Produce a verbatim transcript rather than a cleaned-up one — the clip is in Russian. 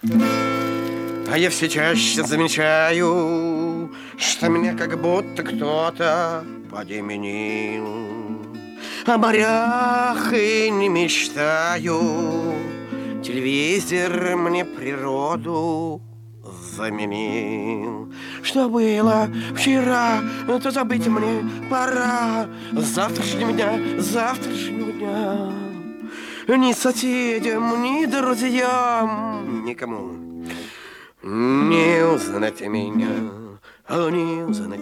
А я все чаще замечаю, что меня как будто кто-то подеменил. О морях и не мечтаю, телевизор мне природу заменил. Что было вчера, то забыть мне пора. С завтрашнего дня, с завтрашнего дня. Ни соседям, ни друзьям, никому не узнать меня, не узнать